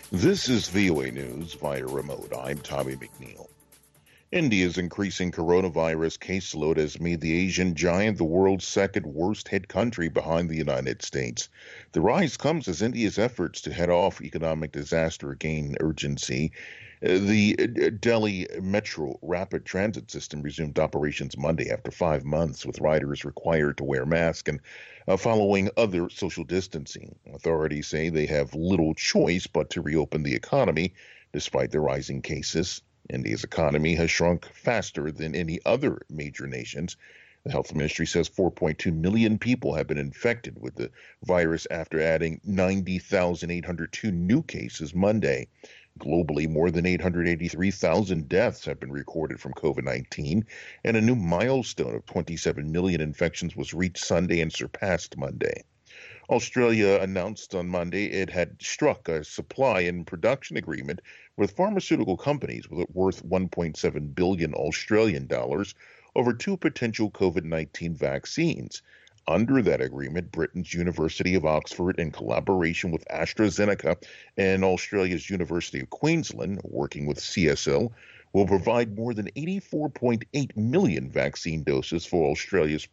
This is VOA News via remote. I'm Tommy McNeil. India's increasing coronavirus caseload has made the Asian giant the world's second worst hit country behind the United States. The rise comes as India's efforts to head off economic disaster gain urgency. The Delhi Metro rapid transit system resumed operations Monday after 5 months, with riders required to wear masks and following other social distancing. Authorities say they have little choice but to reopen the economy despite the rising cases. India's economy has shrunk faster than any other major nations. The health ministry says 4.2 million people have been infected with the virus after adding 90,802 new cases Monday. Globally, more than 883,000 deaths have been recorded from COVID-19, and a new milestone of 27 million infections was reached Sunday and surpassed Monday. Australia announced on Monday it had struck a supply and production agreement with pharmaceutical companies worth 1.7 billion Australian dollars over two potential COVID-19 vaccines. Under that agreement, Britain's University of Oxford, in collaboration with AstraZeneca and Australia's University of Queensland, working with CSL, will provide more than 84.8 million vaccine doses for Australia's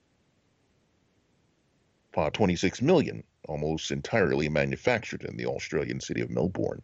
26 million, almost entirely manufactured in the Australian city of Melbourne.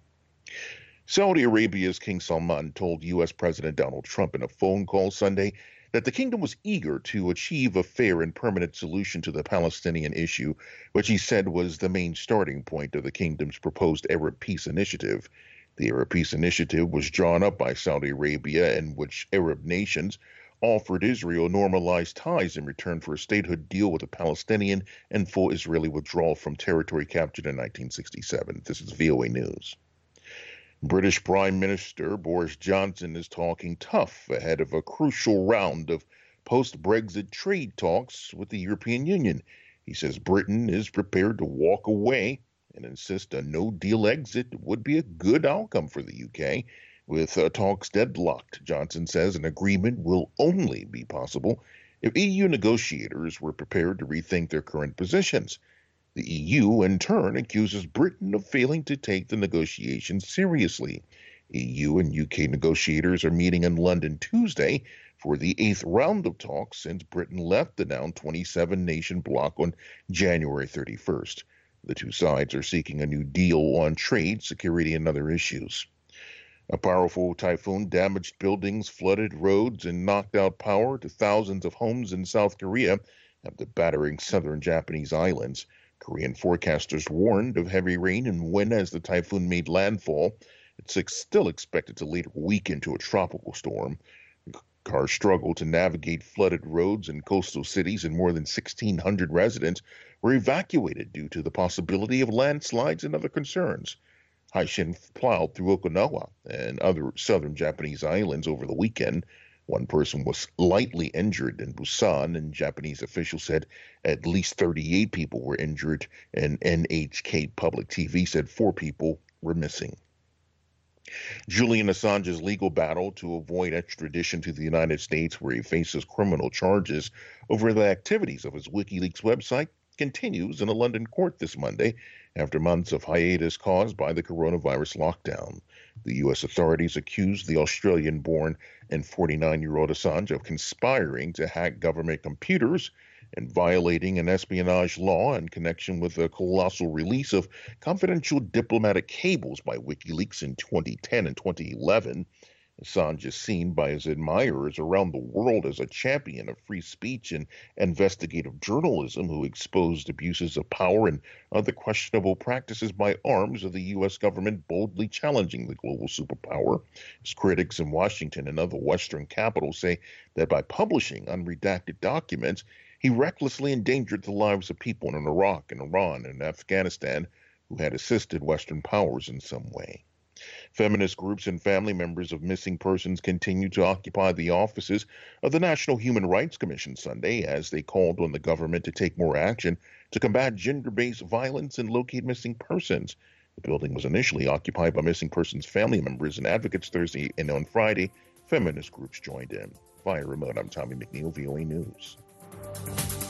Saudi Arabia's King Salman told U.S. President Donald Trump in a phone call Sunday that the kingdom was eager to achieve a fair and permanent solution to the Palestinian issue, which he said was the main starting point of the kingdom's proposed Arab Peace Initiative. The Arab Peace Initiative was drawn up by Saudi Arabia, in which Arab nations offered Israel normalized ties in return for a statehood deal with the Palestinian and full Israeli withdrawal from territory captured in 1967. This is VOA News. British Prime Minister Boris Johnson is talking tough ahead of a crucial round of post-Brexit trade talks with the European Union. He says Britain is prepared to walk away and insists a no-deal exit would be a good outcome for the UK. With talks deadlocked, Johnson says an agreement will only be possible if EU negotiators were prepared to rethink their current positions. The EU, in turn, accuses Britain of failing to take the negotiations seriously. EU and UK negotiators are meeting in London Tuesday for the eighth round of talks since Britain left the now 27-nation bloc on January 31st. The two sides are seeking a new deal on trade, security, and other issues. A powerful typhoon damaged buildings, flooded roads, and knocked out power to thousands of homes in South Korea after battering southern Japanese islands. Korean forecasters warned of heavy rain and wind as the typhoon made landfall. It's still expected to later weaken to a tropical storm. Cars struggled to navigate flooded roads in coastal cities, and more than 1,600 residents were evacuated due to the possibility of landslides and other concerns. Haishin plowed through Okinawa and other southern Japanese islands over the weekend. One person was lightly injured in Busan, and Japanese officials said at least 38 people were injured, and NHK Public TV said 4 people were missing. Julian Assange's legal battle to avoid extradition to the United States, where he faces criminal charges over the activities of his WikiLeaks website, continues in a London court this Monday after months of hiatus caused by the coronavirus lockdown. The U.S. authorities accused the Australian-born and 49-year-old Assange of conspiring to hack government computers and violating an espionage law in connection with the colossal release of confidential diplomatic cables by WikiLeaks in 2010 and 2011. Assange is seen by his admirers around the world as a champion of free speech and investigative journalism who exposed abuses of power and other questionable practices by arms of the U.S. government boldly challenging the global superpower. His critics in Washington and other Western capitals say that by publishing unredacted documents, he recklessly endangered the lives of people in Iraq and Iran and Afghanistan who had assisted Western powers in some way. Feminist groups and family members of missing persons continue to occupy the offices of the National Human Rights Commission Sunday as they called on the government to take more action to combat gender-based violence and locate missing persons. The building was initially occupied by missing persons' family members and advocates Thursday, and on Friday, feminist groups joined in. Via remote, I'm Tommy McNeil, VOA News.